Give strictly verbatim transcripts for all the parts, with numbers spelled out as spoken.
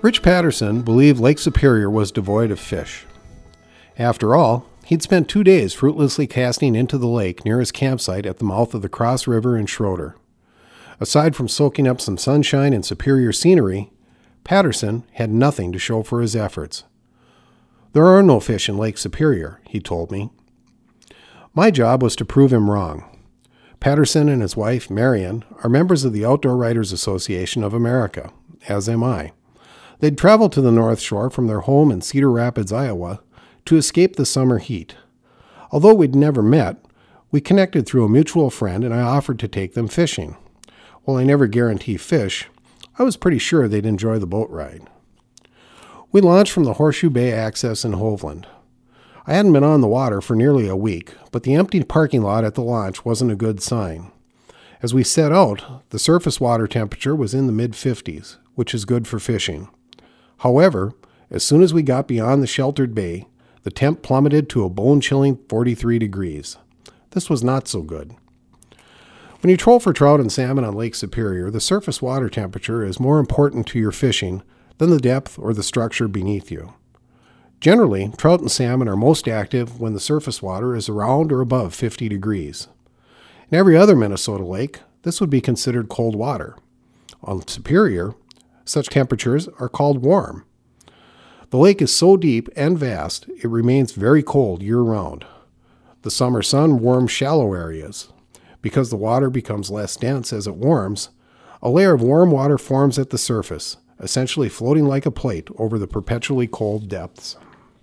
Rich Patterson believed Lake Superior was devoid of fish. After all, he'd spent two days fruitlessly casting into the lake near his campsite at the mouth of the Cross River in Schroeder. Aside from soaking up some sunshine and superior scenery, Patterson had nothing to show for his efforts. There are no fish in Lake Superior, he told me. My job was to prove him wrong. Patterson and his wife, Marion, are members of the Outdoor Writers Association of America, as am I. They'd traveled to the North Shore from their home in Cedar Rapids, Iowa, to escape the summer heat. Although we'd never met, we connected through a mutual friend and I offered to take them fishing. While I never guarantee fish, I was pretty sure they'd enjoy the boat ride. We launched from the Horseshoe Bay Access in Hovland. I hadn't been on the water for nearly a week, but the empty parking lot at the launch wasn't a good sign. As we set out, the surface water temperature was in the mid fifties, which is good for fishing. However, as soon as we got beyond the sheltered bay, the temp plummeted to a bone-chilling forty-three degrees. This was not so good. When you troll for trout and salmon on Lake Superior, the surface water temperature is more important to your fishing than the depth or the structure beneath you. Generally, trout and salmon are most active when the surface water is around or above fifty degrees. In every other Minnesota lake, this would be considered cold water. On Superior, such temperatures are called warm. The lake is so deep and vast, it remains very cold year-round. The summer sun warms shallow areas. Because the water becomes less dense as it warms, a layer of warm water forms at the surface, essentially floating like a plate over the perpetually cold depths.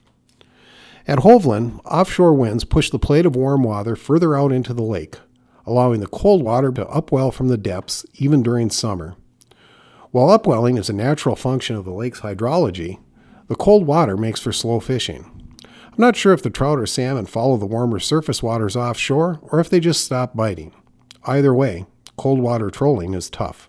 At Hovland, offshore winds push the plate of warm water further out into the lake, allowing the cold water to upwell from the depths even during summer. While upwelling is a natural function of the lake's hydrology, the cold water makes for slow fishing. I'm not sure if the trout or salmon follow the warmer surface waters offshore or if they just stop biting. Either way, cold water trolling is tough.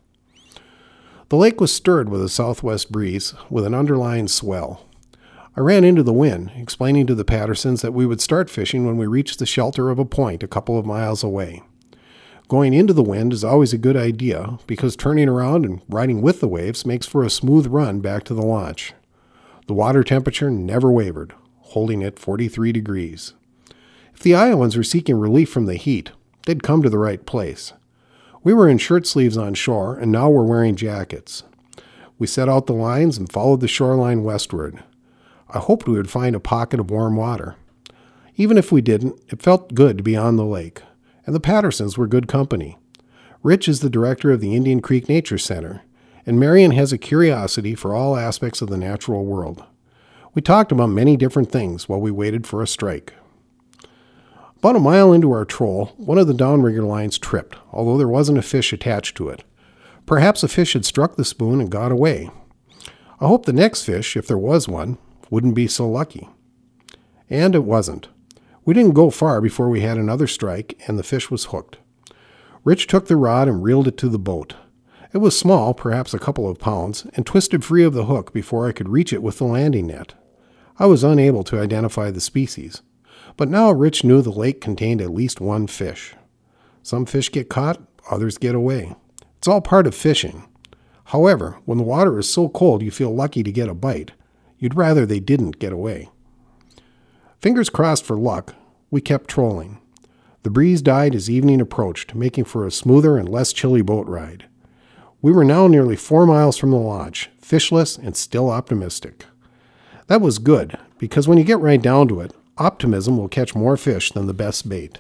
The lake was stirred with a southwest breeze with an underlying swell. I ran into the wind, explaining to the Pattersons that we would start fishing when we reached the shelter of a point a couple of miles away. Going into the wind is always a good idea because turning around and riding with the waves makes for a smooth run back to the launch. The water temperature never wavered, holding at forty-three degrees. If the Iowans were seeking relief from the heat, they'd come to the right place. We were in shirt sleeves on shore, and now we're wearing jackets. We set out the lines and followed the shoreline westward. I hoped we would find a pocket of warm water. Even if we didn't, it felt good to be on the lake, and the Pattersons were good company. Rich is the director of the Indian Creek Nature Center, and Marion has a curiosity for all aspects of the natural world. We talked about many different things while we waited for a strike. About a mile into our troll, one of the downrigger lines tripped, although there wasn't a fish attached to it. Perhaps a fish had struck the spoon and got away. I hoped the next fish, if there was one, wouldn't be so lucky. And it wasn't. We didn't go far before we had another strike, and the fish was hooked. Rich took the rod and reeled it to the boat. It was small, perhaps a couple of pounds, and twisted free of the hook before I could reach it with the landing net. I was unable to identify the species, but now Rich knew the lake contained at least one fish. Some fish get caught, others get away. It's all part of fishing. However, when the water is so cold you feel lucky to get a bite, you'd rather they didn't get away. Fingers crossed for luck, we kept trolling. The breeze died as evening approached, making for a smoother and less chilly boat ride. We were now nearly four miles from the launch, fishless and still optimistic. That was good, because when you get right down to it, optimism will catch more fish than the best bait.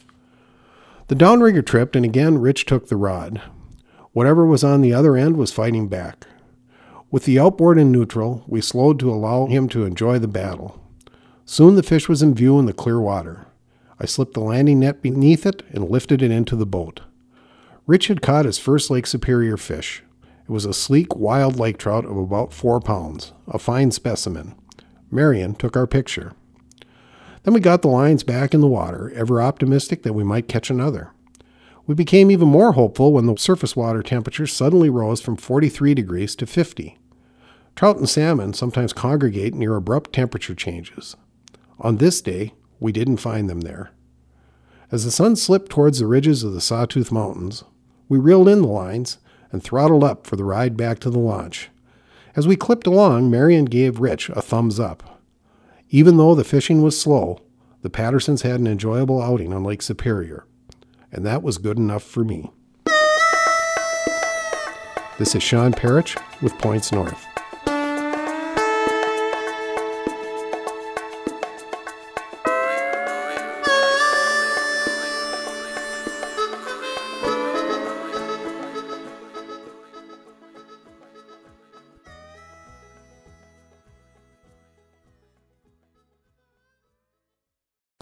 The downrigger tripped, and again Rich took the rod. Whatever was on the other end was fighting back. With the outboard in neutral, we slowed to allow him to enjoy the battle. Soon the fish was in view in the clear water. I slipped the landing net beneath it and lifted it into the boat. Rich had caught his first Lake Superior fish. It was a sleek, wild lake trout of about four pounds, a fine specimen. Marion took our picture. Then we got the lines back in the water, ever optimistic that we might catch another. We became even more hopeful when the surface water temperature suddenly rose from forty-three degrees to fifty. Trout and salmon sometimes congregate near abrupt temperature changes. On this day, we didn't find them there. As the sun slipped towards the ridges of the Sawtooth Mountains, we reeled in the lines and throttled up for the ride back to the launch. As we clipped along, Marion gave Rich a thumbs up. Even though the fishing was slow, the Pattersons had an enjoyable outing on Lake Superior, and that was good enough for me. This is Sean Parrish with Points North.